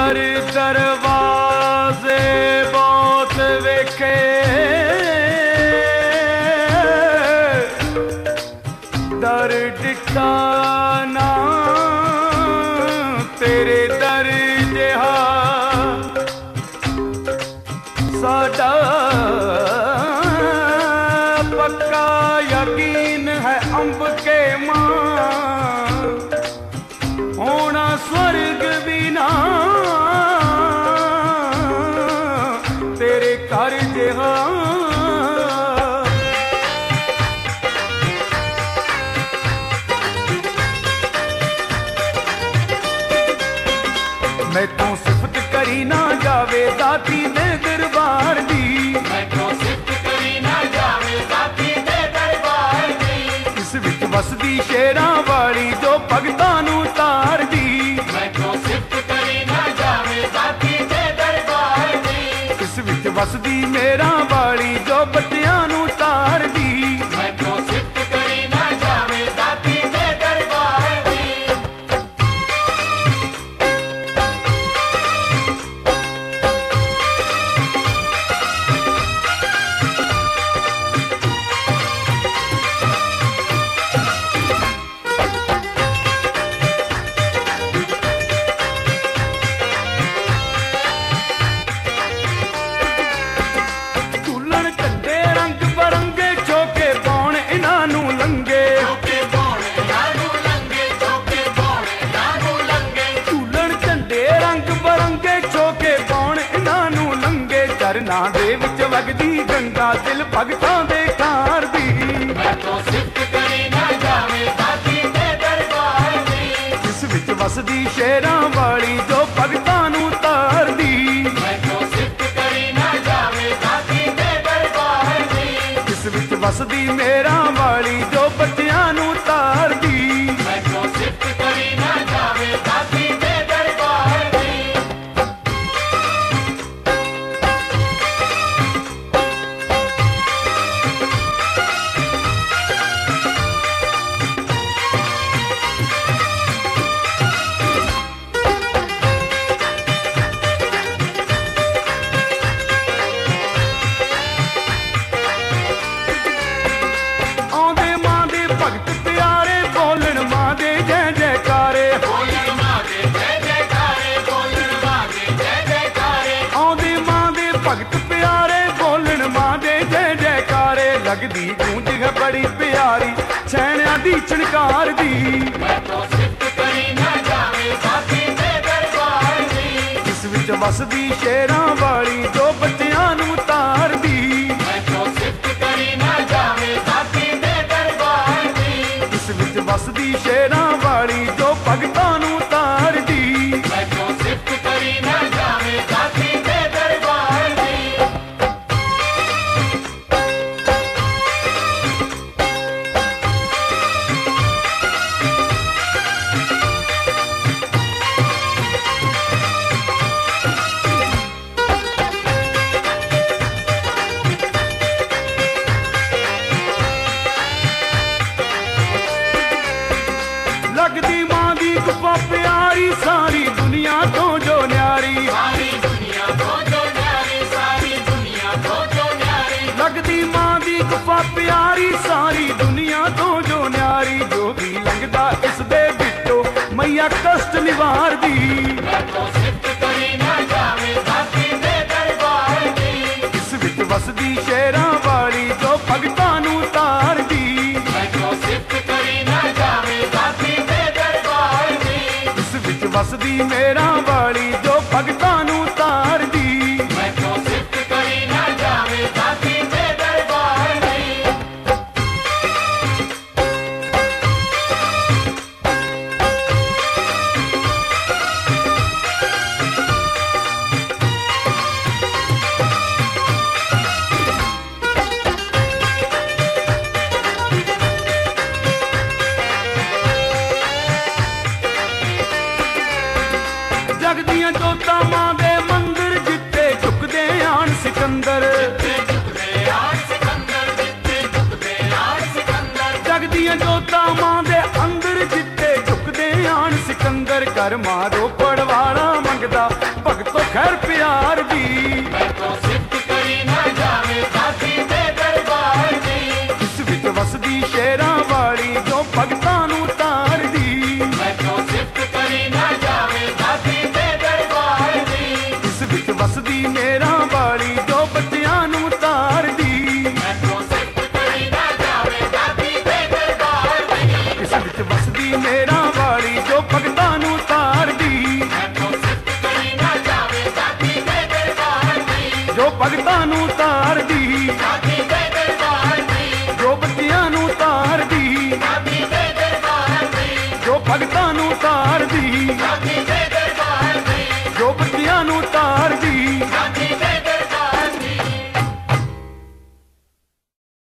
दर दरवाजे बहुत वेखे, दर डिठा ना तेरे दर जिहा साडा पक्का यकीन है अंब के मां होना स्वर्ग बिना तेरे घर जिहा। मैं तो सिफत करी ना जावे दाती दे दरबार दी, मैं तो सिफत करी ना जावे दाती दे दरबार दी। इस विच वसदी शेरां वाली जो भगतां नूं तार दी, मैं तो सिफत करी ना जावे दाती दे दरबार दी। इस विच वसदी मेरा वाली जो बच्चियां नूं तार दी, मैं तो सिफत करी ना जावे दाती दे दरबार दी। चरना दे विच वगदी गंगा दिल भगतां दे ठार दी, मैं तो सिफत करी ना जावे दाती दे दरबार दी। इस विच वसदी शेरां वाली जो भगतां नूं तार दी, मैं तो सिफत करी ना जावे दाती दे दरबार दी। इस विच वसदी मेरा वाली जो बच्चियां नूं तार दी, मैं तो सिफत करी ना जावे दाती दे दरबार दी। लगदी गूंज है बड़ी प्यारी छैणियां दी छणकार दी, मैं तो सिफत करी ना जावे दाती दे दरबार दी। इस विच वसदी शेरां वाली जो बच्चियां नूं तार दी, मैं तो सिफत करी ना जावे दाती दे दरबार दी। इस विच वसदी शेरां वाली जो भगतां नूं तार दी, मैं तो सिफत करी ना जावे दाती दे दरबार दी। लगदी मां दी गुफा प्यारी सारी दुनिया तो जो न्यारी, सारी दुनिया को जो न्यारी, सारी दुनिया को जो न्यारी। लगदी मां दी गुफा प्यारी सारी दुनिया तो जो न्यारी, जो भी लंघदा इस दे विचों मैया कष्ट निवार दी, मैं तो सिफत करी ना जावे दाती दे दरबार दी। इस विच वसदी शेरां वाली जो भगतां नूं तार दी, मैं तो सिफत करी ना जावे दाती दे दरबार दी। इस विच वसदी मेरा वाली जो भगतां नूं तार दी, मैं तो सिफत करी ना जावे दाती दे दरबार दी। जगदियां जोतां मां दे मंदिर जिते झुकदे आण सिकंदर, जगदियां जोतां मां दे अंदर जिते झुकदे आण सिकंदर, कर मारो पड़वाड़ा